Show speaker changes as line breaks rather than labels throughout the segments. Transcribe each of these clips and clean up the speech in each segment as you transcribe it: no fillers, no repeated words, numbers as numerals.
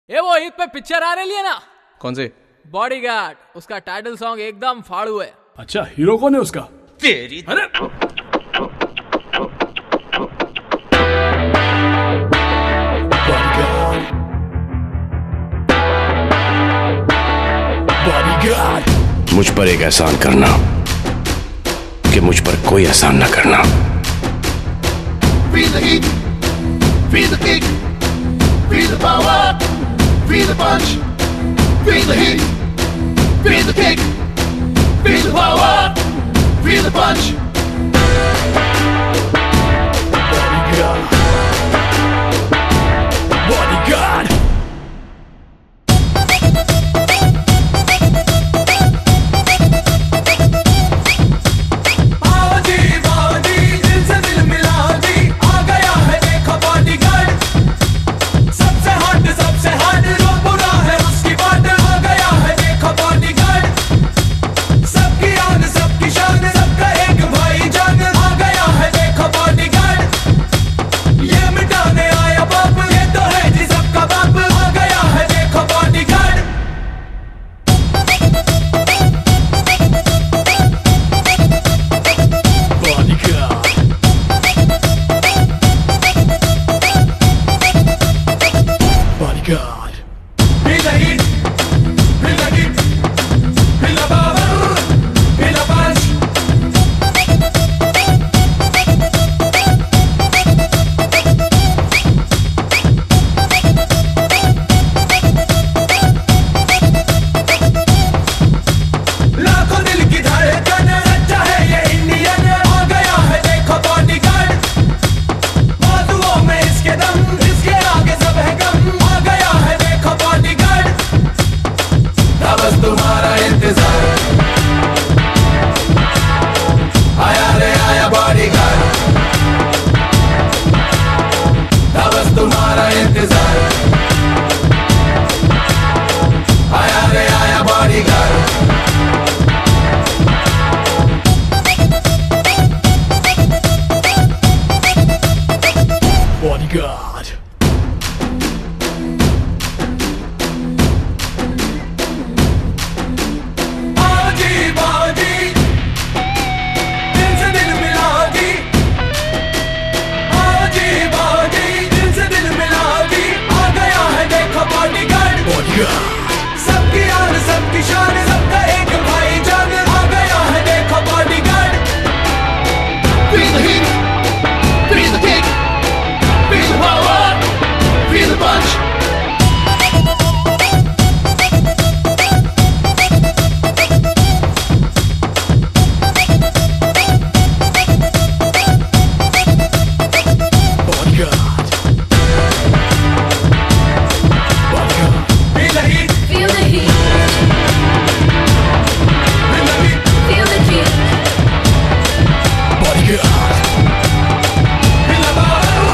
ये वो ईद पे पिक्चर आ रही है ना।
कौन से?
बॉडीगार्ड। उसका टाइटल सॉन्ग एकदम फाड़ू है।
अच्छा, हीरो कौन है उसका?
तेरी
अरे बॉडीगार्ड।
मुझ पर एक एहसान करना कि मुझ पर कोई एहसान न करना।
Feel the heat, feel the kick, feel the power, feel the punch. Feel the heat, feel the kick, feel the power, feel the punch.
Bodyguard. Bodyguard. God. Feel the heat, feel the kick, feel the power, feel the punch. लाखों दिल की धड़कन, सच्चा है ये Indian, आ गया है देखो बॉडीगार्ड। बाजुओं में इसके दम, इसके आगे सब है गम। बस तुम्हारा इंतजार, आया रे आया बॉडीगार्ड। बस तुम्हारा इंतजार, आया रे आया बॉडीगार्ड। बॉडीगार्ड। सबकी आन सबकी शान, सबका एक भाईजान, आ गया है देखो bodyguard.
Feel the heat, feel the kick, feel the power, feel the punch.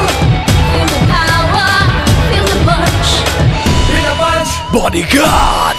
Bodyguard!